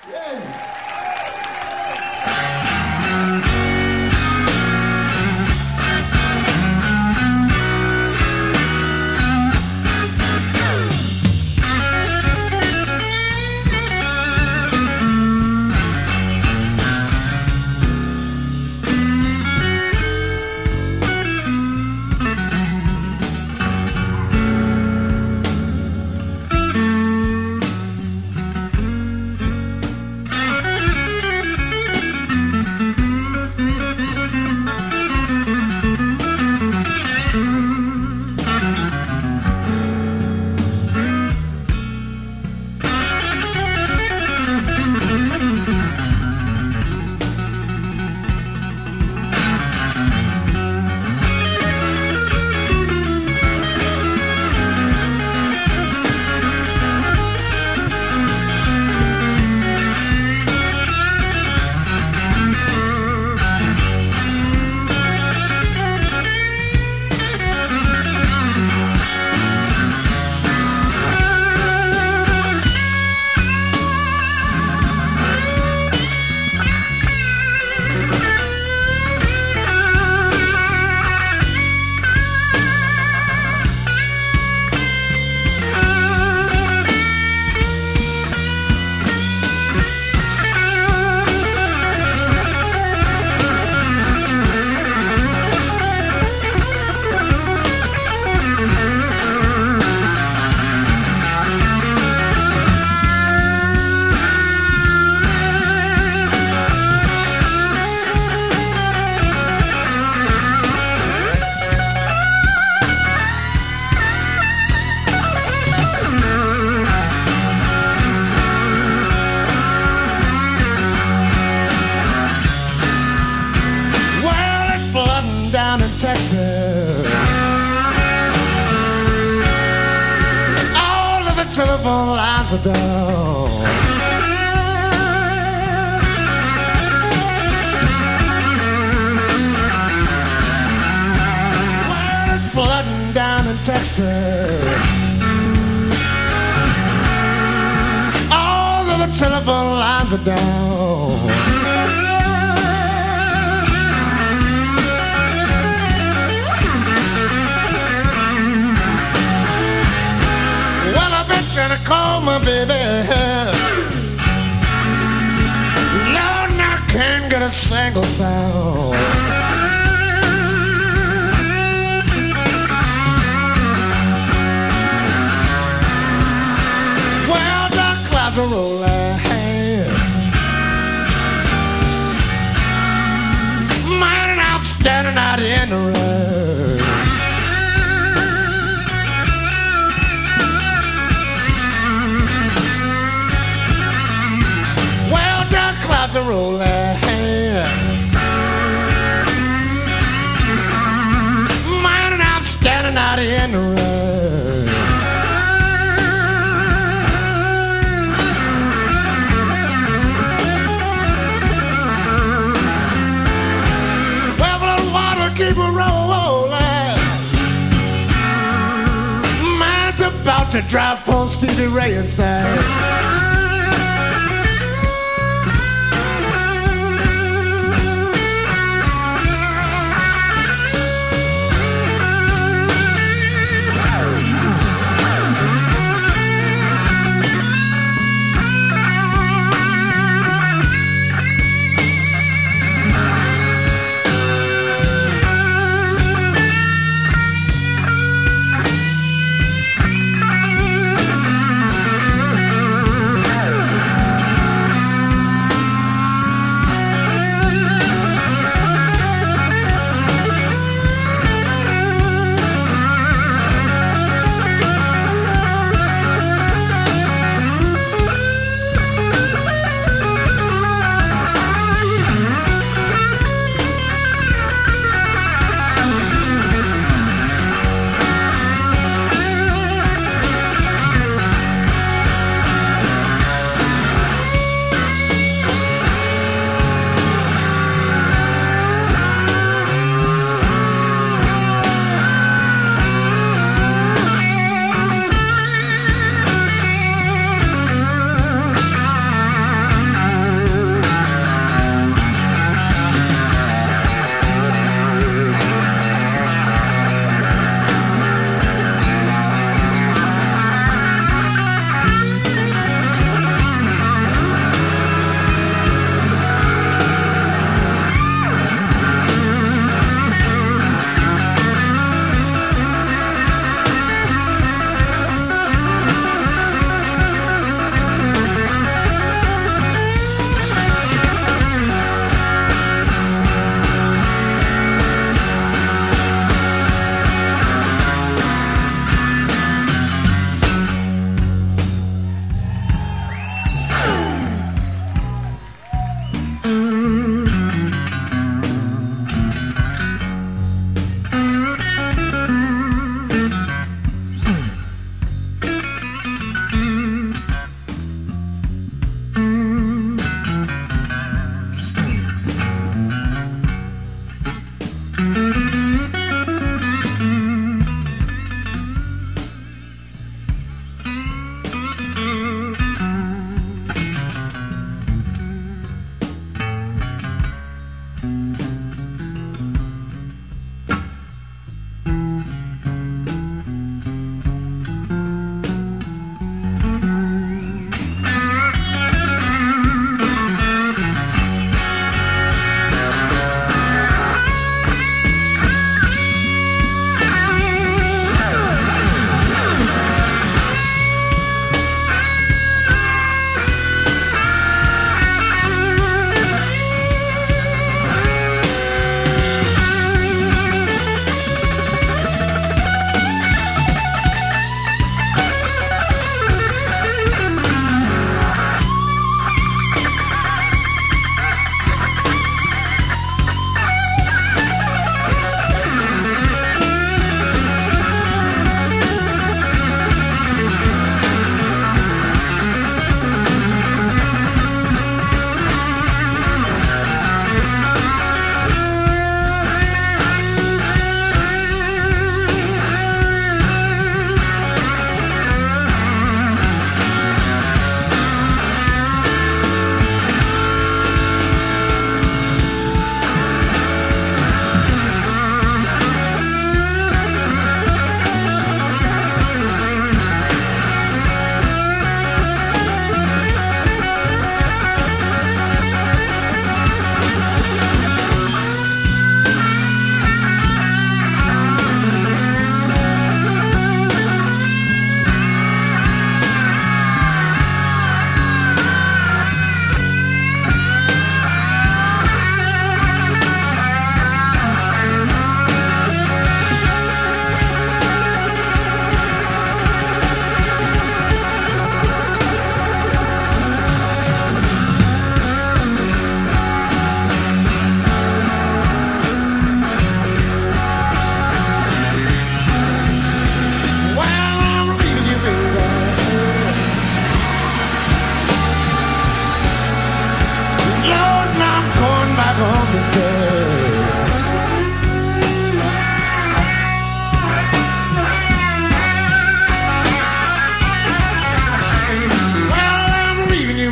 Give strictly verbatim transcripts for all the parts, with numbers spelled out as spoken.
Texas. All of the telephone lines are down. Well, it's flooding down in Texas. All of the telephone lines are down. Trying to call my baby. Lord, I can't get a single sound. Well, dark clouds are rolling. Man, and I'm standing out in the rain. Clouds are rolling. Man, and I'm standing out in the rain. Well, the water keep rolling. Man's about to drive post Stevie Ray inside.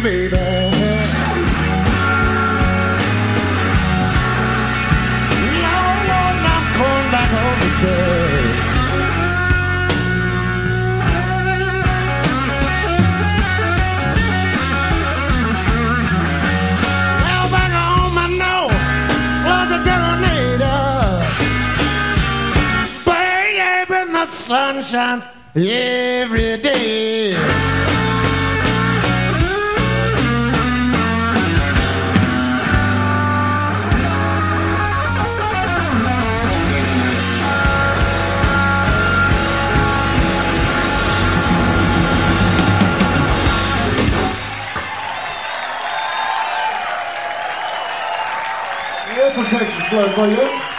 baby. Lord, Lord, I'm going back home to stay. Well, back home I know, like a tornado. Baby, the sun shines every day. Here's some Texas blood for you.